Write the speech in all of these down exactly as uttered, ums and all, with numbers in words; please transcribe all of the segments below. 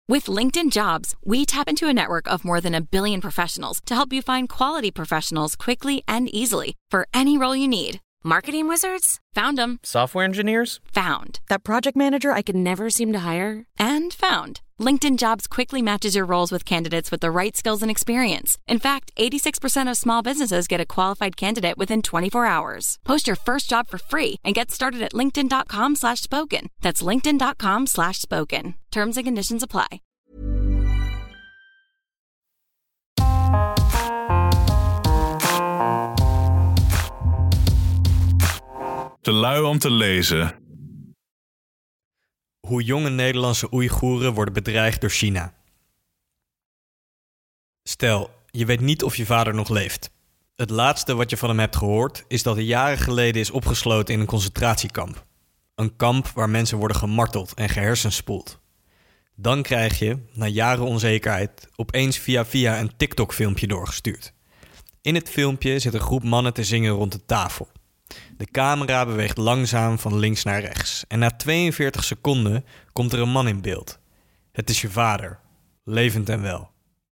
With LinkedIn Jobs, we tap into a network of more than a billion professionals to help you find quality professionals quickly and easily for any role you need. Marketing wizards? Found them. Software engineers? Found. That project manager I could never seem to hire? And found. LinkedIn Jobs quickly matches your roles with candidates with the right skills and experience. In fact, eighty-six percent of small businesses get a qualified candidate within twenty-four hours. Post your first job for free and get started at linkedin.com slash spoken. That's linkedin.com slash spoken. Terms and conditions apply. Te lui om te lezen. Hoe jonge Nederlandse Oeigoeren worden bedreigd door China. Stel, je weet niet of je vader nog leeft. Het laatste wat je van hem hebt gehoord is dat hij jaren geleden is opgesloten in een concentratiekamp. Een kamp waar mensen worden gemarteld en gehersenspoeld. Dan krijg je, na jaren onzekerheid, opeens via via een TikTok-filmpje doorgestuurd. In het filmpje zit een groep mannen te zingen rond de tafel. De camera beweegt langzaam van links naar rechts. En na tweeënveertig seconden komt er een man in beeld. Het is je vader, levend en wel.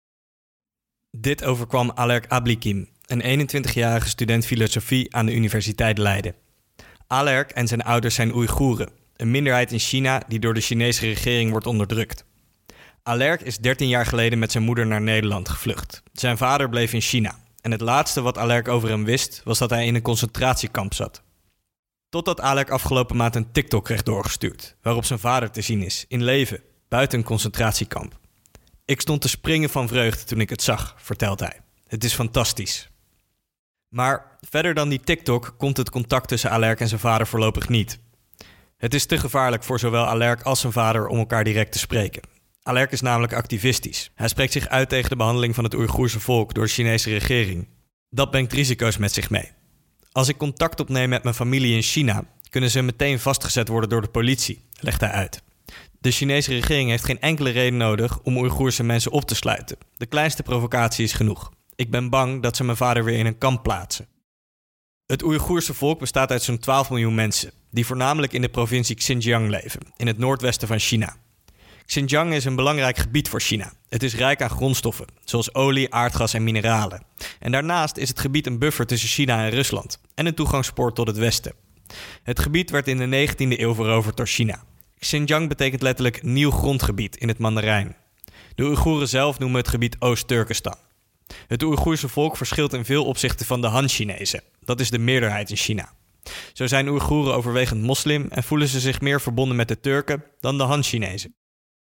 Dit overkwam Alerk Ablikim, een eenentwintigjarige student filosofie aan de Universiteit Leiden. Alerk en zijn ouders zijn Oeigoeren, een minderheid in China die door de Chinese regering wordt onderdrukt. Alerk is dertien jaar geleden met zijn moeder naar Nederland gevlucht. Zijn vader bleef in China. En het laatste wat Alerk over hem wist, was dat hij in een concentratiekamp zat. Totdat Alerk afgelopen maand een TikTok kreeg doorgestuurd, waarop zijn vader te zien is, in leven, buiten een concentratiekamp. Ik stond te springen van vreugde toen ik het zag, vertelt hij. Het is fantastisch. Maar verder dan die TikTok komt het contact tussen Alerk en zijn vader voorlopig niet. Het is te gevaarlijk voor zowel Alerk als zijn vader om elkaar direct te spreken. Alerk is namelijk activistisch. Hij spreekt zich uit tegen de behandeling van het Oeigoerse volk door de Chinese regering. Dat brengt risico's met zich mee. Als ik contact opneem met mijn familie in China, kunnen ze meteen vastgezet worden door de politie, legt hij uit. De Chinese regering heeft geen enkele reden nodig om Oeigoerse mensen op te sluiten. De kleinste provocatie is genoeg. Ik ben bang dat ze mijn vader weer in een kamp plaatsen. Het Oeigoerse volk bestaat uit zo'n twaalf miljoen mensen, die voornamelijk in de provincie Xinjiang leven, in het noordwesten van China. Xinjiang is een belangrijk gebied voor China. Het is rijk aan grondstoffen, zoals olie, aardgas en mineralen. En daarnaast is het gebied een buffer tussen China en Rusland en een toegangspoort tot het westen. Het gebied werd in de negentiende eeuw veroverd door China. Xinjiang betekent letterlijk nieuw grondgebied in het Mandarijn. De Oeigoeren zelf noemen het gebied Oost-Turkestan. Het Oeigoerse volk verschilt in veel opzichten van de Han-Chinezen. Dat is de meerderheid in China. Zo zijn Oeigoeren overwegend moslim en voelen ze zich meer verbonden met de Turken dan de Han-Chinezen.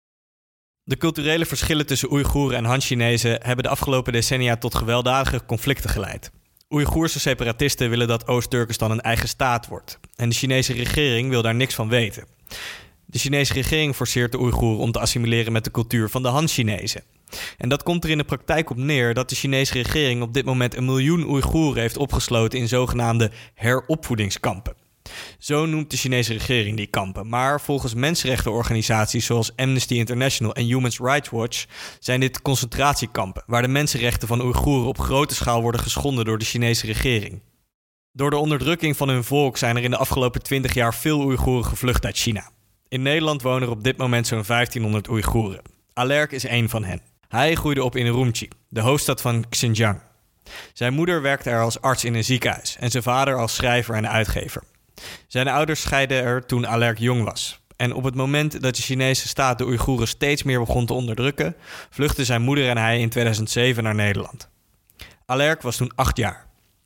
De culturele verschillen tussen Oeigoeren en Han-Chinezen hebben de afgelopen decennia tot gewelddadige conflicten geleid. Oeigoerse separatisten willen dat Oost-Turkestan een eigen staat wordt. En de Chinese regering wil daar niks van weten. De Chinese regering forceert de Oeigoeren om te assimileren met de cultuur van de Han-Chinezen. En dat komt er in de praktijk op neer dat de Chinese regering op dit moment een miljoen Oeigoeren heeft opgesloten in zogenaamde heropvoedingskampen. Zo noemt de Chinese regering die kampen. Maar volgens mensenrechtenorganisaties zoals Amnesty International en Human Rights Watch zijn dit concentratiekampen, waar de mensenrechten van Oeigoeren op grote schaal worden geschonden door de Chinese regering. Door de onderdrukking van hun volk zijn er in de afgelopen twintig jaar veel Oeigoeren gevlucht uit China. In Nederland wonen er op dit moment zo'n vijftienhonderd Oeigoeren. Alerk is één van hen. Hij groeide op in Urumqi, de hoofdstad van Xinjiang. Zijn moeder werkte er als arts in een ziekenhuis en zijn vader als schrijver en uitgever. Zijn ouders scheidden er toen Alerk jong was. En op het moment dat de Chinese staat de Oeigoeren steeds meer begon te onderdrukken, vluchtten zijn moeder en hij in tweeduizend zeven naar Nederland. Alerk was toen acht jaar.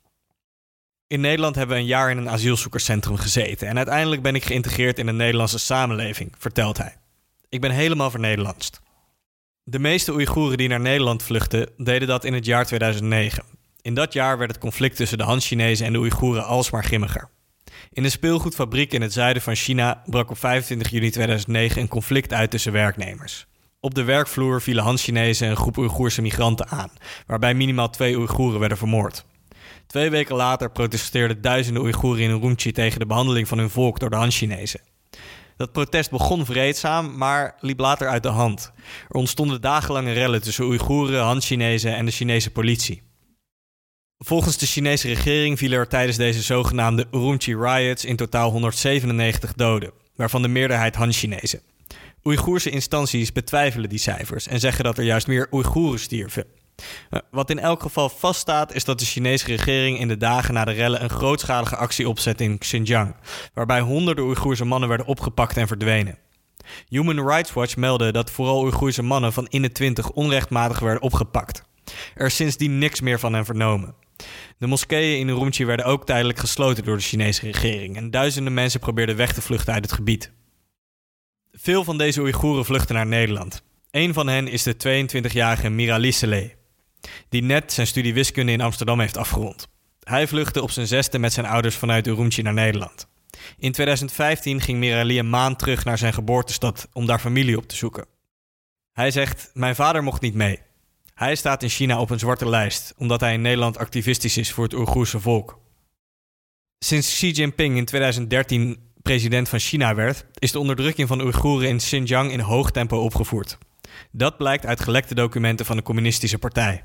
In Nederland hebben we een jaar in een asielzoekerscentrum gezeten en uiteindelijk ben ik geïntegreerd in de Nederlandse samenleving, vertelt hij. Ik ben helemaal vernederlandst. De meeste Oeigoeren die naar Nederland vluchtten, deden dat in het jaar tweeduizend negen. In dat jaar werd het conflict tussen de Han-Chinezen en de Oeigoeren alsmaar grimmiger. In een speelgoedfabriek in het zuiden van China brak op vijfentwintig juni tweeduizend negen een conflict uit tussen werknemers. Op de werkvloer vielen Han-Chinezen een groep Oeigoerse migranten aan, waarbij minimaal twee Oeigoeren werden vermoord. Twee weken later protesteerden duizenden Oeigoeren in Urumqi tegen de behandeling van hun volk door de Han-Chinezen. Dat protest begon vreedzaam, maar liep later uit de hand. Er ontstonden dagenlange rellen tussen Oeigoeren, Han-Chinezen en de Chinese politie. Volgens de Chinese regering vielen er tijdens deze zogenaamde Urumqi riots in totaal honderdzevenennegentig doden, waarvan de meerderheid Han-Chinezen. Oeigoerse instanties betwijfelen die cijfers en zeggen dat er juist meer Oeigoeren stierven. Wat in elk geval vaststaat is dat de Chinese regering in de dagen na de rellen een grootschalige actie opzet in Xinjiang, waarbij honderden Oeigoerse mannen werden opgepakt en verdwenen. Human Rights Watch meldde dat vooral Oeigoerse mannen van in de twintig onrechtmatig werden opgepakt. Er is sindsdien niks meer van hen vernomen. De moskeeën in Urumqi werden ook tijdelijk gesloten door de Chinese regering en duizenden mensen probeerden weg te vluchten uit het gebied. Veel van deze Oeigoeren vluchten naar Nederland. Een van hen is de tweeëntwintigjarige Mirali Saleh, die net zijn studie wiskunde in Amsterdam heeft afgerond. Hij vluchtte op zijn zesde met zijn ouders vanuit Urumqi naar Nederland. In tweeduizend vijftien ging Mirali een maand terug naar zijn geboortestad om daar familie op te zoeken. Hij zegt, mijn vader mocht niet mee. Hij staat in China op een zwarte lijst, omdat hij in Nederland activistisch is voor het Oeigoerse volk. Sinds Xi Jinping in tweeduizend dertien president van China werd, is de onderdrukking van Oeigoeren in Xinjiang in hoog tempo opgevoerd. Dat blijkt uit gelekte documenten van de communistische partij.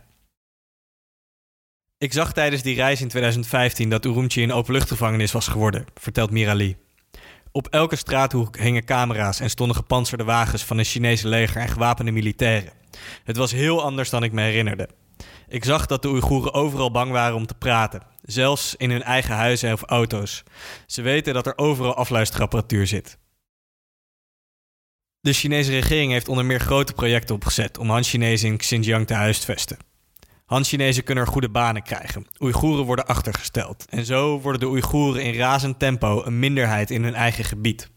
Ik zag tijdens die reis in tweeduizend vijftien dat Urumqi een openluchtgevangenis was geworden, vertelt Mirali. Op elke straathoek hingen camera's en stonden gepantserde wagens van het Chinese leger en gewapende militairen. Het was heel anders dan ik me herinnerde. Ik zag dat de Oeigoeren overal bang waren om te praten, zelfs in hun eigen huizen of auto's. Ze weten dat er overal afluisterapparatuur zit. De Chinese regering heeft onder meer grote projecten opgezet om Han-Chinezen in Xinjiang te huisvesten. Han-Chinezen kunnen er goede banen krijgen. Oeigoeren worden achtergesteld. En zo worden de Oeigoeren in razend tempo een minderheid in hun eigen gebied.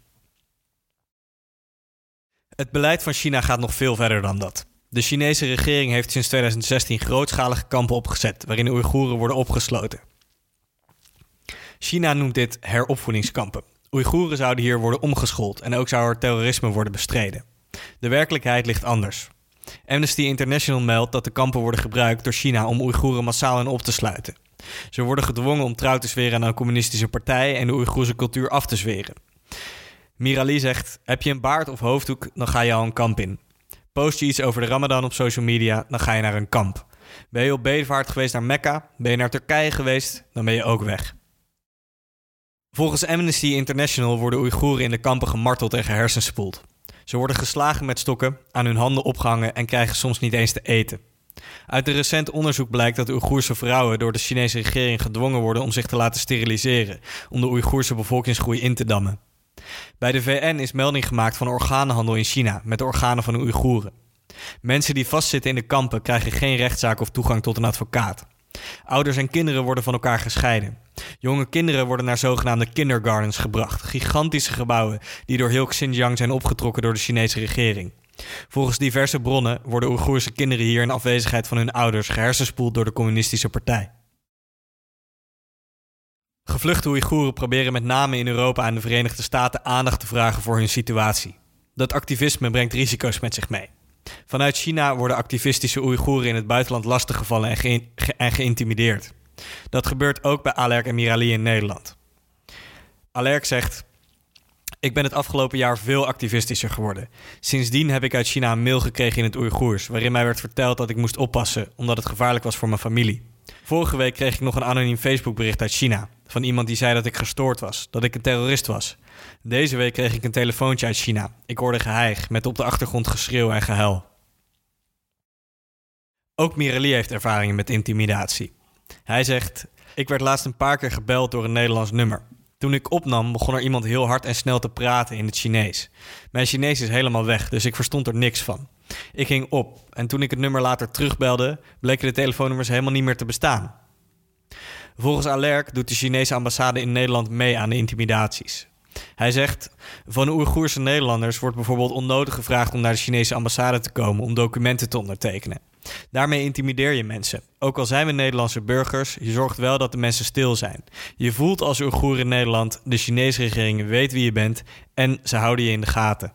Het beleid van China gaat nog veel verder dan dat. De Chinese regering heeft sinds tweeduizend zestien grootschalige kampen opgezet waarin de Oeigoeren worden opgesloten. China noemt dit heropvoedingskampen. Oeigoeren zouden hier worden omgeschoold en ook zou er terrorisme worden bestreden. De werkelijkheid ligt anders. Amnesty International meldt dat de kampen worden gebruikt door China om Oeigoeren massaal in op te sluiten. Ze worden gedwongen om trouw te zweren aan een communistische partij en de Oeigoerse cultuur af te zweren. Mirali zegt, heb je een baard of hoofddoek, dan ga je al een kamp in. Post je iets over de Ramadan op social media, dan ga je naar een kamp. Ben je op bedevaart geweest naar Mekka, ben je naar Turkije geweest, dan ben je ook weg. Volgens Amnesty International worden Oeigoeren in de kampen gemarteld en gehersenspoeld. Ze worden geslagen met stokken, aan hun handen opgehangen en krijgen soms niet eens te eten. Uit een recent onderzoek blijkt dat Oeigoerse vrouwen door de Chinese regering gedwongen worden om zich te laten steriliseren, om de Oeigoerse bevolkingsgroei in te dammen. Bij de V N is melding gemaakt van organenhandel in China met de organen van de Oeigoeren. Mensen die vastzitten in de kampen krijgen geen rechtszaak of toegang tot een advocaat. Ouders en kinderen worden van elkaar gescheiden. Jonge kinderen worden naar zogenaamde kindergardens gebracht, gigantische gebouwen die door heel Xinjiang zijn opgetrokken door de Chinese regering. Volgens diverse bronnen worden Oeigoerse kinderen hier in afwezigheid van hun ouders gehersenspoeld door de communistische partij. Gevluchte Oeigoeren proberen met name in Europa en de Verenigde Staten aandacht te vragen voor hun situatie. Dat activisme brengt risico's met zich mee. Vanuit China worden activistische Oeigoeren in het buitenland lastiggevallen en, ge- ge- en geïntimideerd. Dat gebeurt ook bij Alerk en Mirali in Nederland. Alerk zegt, ik ben het afgelopen jaar veel activistischer geworden. Sindsdien heb ik uit China een mail gekregen in het Oeigoers, waarin mij werd verteld dat ik moest oppassen, omdat het gevaarlijk was voor mijn familie. Vorige week kreeg ik nog een anoniem Facebookbericht uit China, van iemand die zei dat ik gestoord was, dat ik een terrorist was. Deze week kreeg ik een telefoontje uit China. Ik hoorde geheig, met op de achtergrond geschreeuw en gehuil. Ook Mirali heeft ervaringen met intimidatie. Hij zegt, ik werd laatst een paar keer gebeld door een Nederlands nummer. Toen ik opnam, begon er iemand heel hard en snel te praten in het Chinees. Mijn Chinees is helemaal weg, dus ik verstond er niks van. Ik ging op en toen ik het nummer later terugbelde, bleken de telefoonnummers helemaal niet meer te bestaan. Volgens Alerk doet de Chinese ambassade in Nederland mee aan de intimidaties. Hij zegt, van de Oeigoerse Nederlanders wordt bijvoorbeeld onnodig gevraagd om naar de Chinese ambassade te komen om documenten te ondertekenen. Daarmee intimideer je mensen. Ook al zijn we Nederlandse burgers, je zorgt wel dat de mensen stil zijn. Je voelt als Oeigoer in Nederland, de Chinese regering weet wie je bent en ze houden je in de gaten.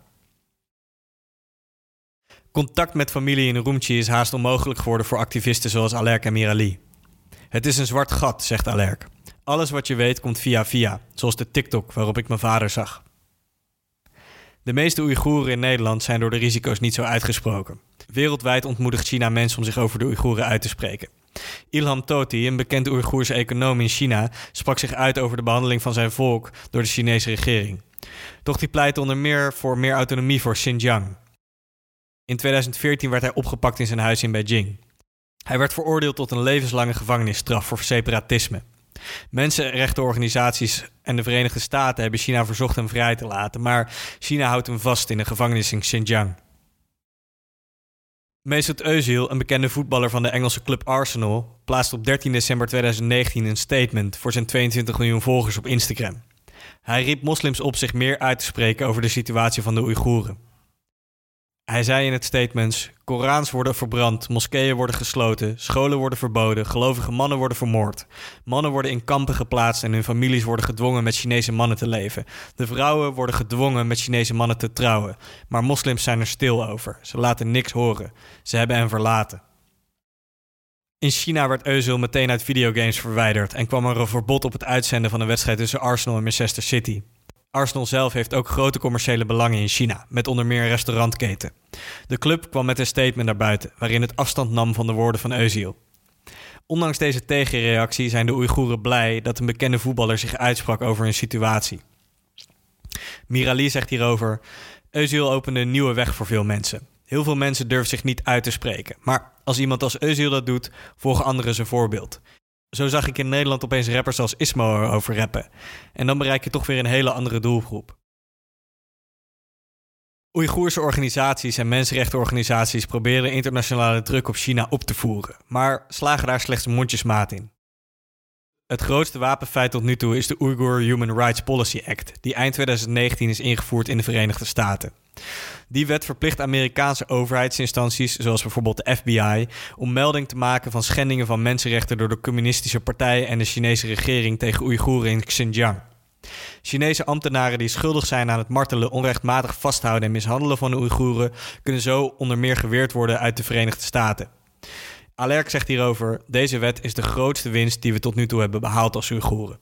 Contact met familie in Urumqi is haast onmogelijk geworden voor activisten zoals Alerk en Mirali. Het is een zwart gat, zegt Alerk. Alles wat je weet komt via via, zoals de TikTok waarop ik mijn vader zag. De meeste Oeigoeren in Nederland zijn door de risico's niet zo uitgesproken. Wereldwijd ontmoedigt China mensen om zich over de Oeigoeren uit te spreken. Ilham Tohti, een bekende Oeigoerse econoom in China, sprak zich uit over de behandeling van zijn volk door de Chinese regering. Doch die pleit onder meer voor meer autonomie voor Xinjiang. In tweeduizend veertien werd hij opgepakt in zijn huis in Beijing. Hij werd veroordeeld tot een levenslange gevangenisstraf voor separatisme. Mensenrechtenorganisaties en de Verenigde Staten hebben China verzocht hem vrij te laten, maar China houdt hem vast in een gevangenis in Xinjiang. Mesut Özil, een bekende voetballer van de Engelse club Arsenal, plaatste op dertien december tweeduizend negentien een statement voor zijn tweeëntwintig miljoen volgers op Instagram. Hij riep moslims op zich meer uit te spreken over de situatie van de Oeigoeren. Hij zei in het statement: Korans worden verbrand, moskeeën worden gesloten, scholen worden verboden, gelovige mannen worden vermoord. Mannen worden in kampen geplaatst en hun families worden gedwongen met Chinese mannen te leven. De vrouwen worden gedwongen met Chinese mannen te trouwen. Maar moslims zijn er stil over. Ze laten niks horen. Ze hebben hen verlaten. In China werd Özil meteen uit videogames verwijderd en kwam er een verbod op het uitzenden van een wedstrijd tussen Arsenal en Manchester City. Arsenal zelf heeft ook grote commerciële belangen in China, met onder meer een restaurantketen. De club kwam met een statement naar buiten, waarin het afstand nam van de woorden van Özil. Ondanks deze tegenreactie zijn de Oeigoeren blij dat een bekende voetballer zich uitsprak over hun situatie. Mirali zegt hierover: Özil opende een nieuwe weg voor veel mensen. Heel veel mensen durven zich niet uit te spreken, maar als iemand als Özil dat doet, volgen anderen zijn voorbeeld. Zo zag ik in Nederland opeens rappers als Ismo erover rappen. En dan bereik je toch weer een hele andere doelgroep. Oeigoerse organisaties en mensenrechtenorganisaties proberen internationale druk op China op te voeren, maar slagen daar slechts mondjesmaat in. Het grootste wapenfeit tot nu toe is de Uyghur Human Rights Policy Act, die eind tweeduizend negentien is ingevoerd in de Verenigde Staten. Die wet verplicht Amerikaanse overheidsinstanties, zoals bijvoorbeeld de F B I, om melding te maken van schendingen van mensenrechten door de communistische partij en de Chinese regering tegen Oeigoeren in Xinjiang. Chinese ambtenaren die schuldig zijn aan het martelen, onrechtmatig vasthouden en mishandelen van de Oeigoeren kunnen zo onder meer geweerd worden uit de Verenigde Staten. Alerk zegt hierover: deze wet is de grootste winst die we tot nu toe hebben behaald als Oeigoeren.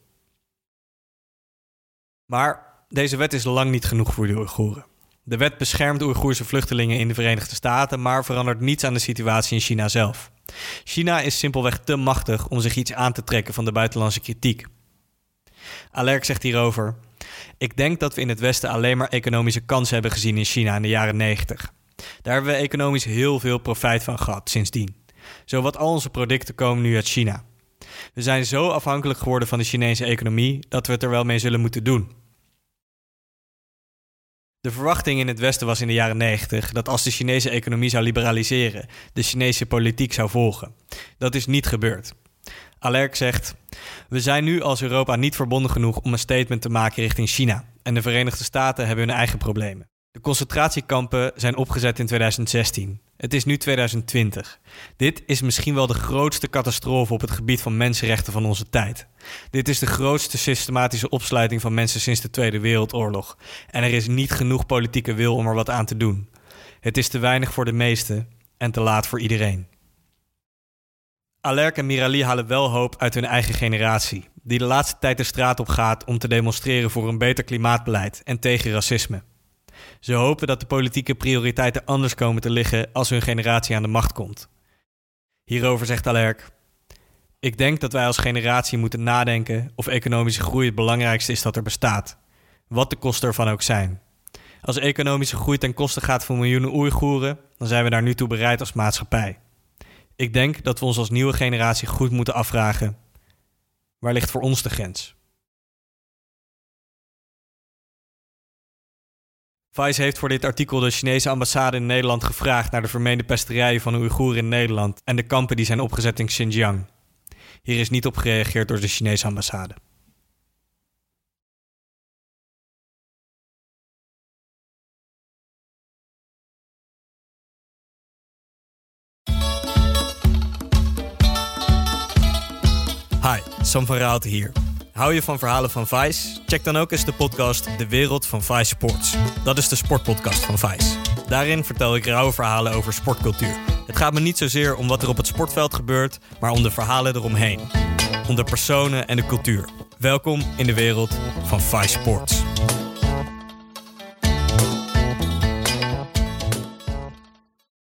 Maar deze wet is lang niet genoeg voor de Oeigoeren. De wet beschermt Oeigoerse vluchtelingen in de Verenigde Staten, maar verandert niets aan de situatie in China zelf. China is simpelweg te machtig om zich iets aan te trekken van de buitenlandse kritiek. Alerk zegt hierover: ik denk dat we in het Westen alleen maar economische kansen hebben gezien in China in de jaren negentig. Daar hebben we economisch heel veel profijt van gehad sindsdien. Zowat al onze producten komen nu uit China. We zijn zo afhankelijk geworden van de Chinese economie dat we het er wel mee zullen moeten doen. De verwachting in het Westen was in de jaren negentig dat als de Chinese economie zou liberaliseren, de Chinese politiek zou volgen. Dat is niet gebeurd. Alerk zegt: we zijn nu als Europa niet verbonden genoeg om een statement te maken richting China. En de Verenigde Staten hebben hun eigen problemen. De concentratiekampen zijn opgezet in tweeduizend zestien. Het is nu tweeduizend twintig. Dit is misschien wel de grootste catastrofe op het gebied van mensenrechten van onze tijd. Dit is de grootste systematische opsluiting van mensen sinds de Tweede Wereldoorlog. En er is niet genoeg politieke wil om er wat aan te doen. Het is te weinig voor de meesten en te laat voor iedereen. Alerk en Mirali halen wel hoop uit hun eigen generatie, die de laatste tijd de straat op gaat om te demonstreren voor een beter klimaatbeleid en tegen racisme. Ze hopen dat de politieke prioriteiten anders komen te liggen als hun generatie aan de macht komt. Hierover zegt Alerk: ik denk dat wij als generatie moeten nadenken of economische groei het belangrijkste is dat er bestaat, wat de kosten ervan ook zijn. Als economische groei ten koste gaat van miljoenen Oeigoeren, dan zijn we daar nu toe bereid als maatschappij. Ik denk dat we ons als nieuwe generatie goed moeten afvragen: waar ligt voor ons de grens? Vice heeft voor dit artikel de Chinese ambassade in Nederland gevraagd naar de vermeende pesterijen van de Oeigoeren in Nederland en de kampen die zijn opgezet in Xinjiang. Hier is niet op gereageerd door de Chinese ambassade. Hi, Sam van Raalte hier. Hou je van verhalen van Vice? Check dan ook eens de podcast De Wereld van Vice Sports. Dat is de sportpodcast van Vice. Daarin vertel ik rauwe verhalen over sportcultuur. Het gaat me niet zozeer om wat er op het sportveld gebeurt, maar om de verhalen eromheen. Om de personen en de cultuur. Welkom in de wereld van Vice Sports.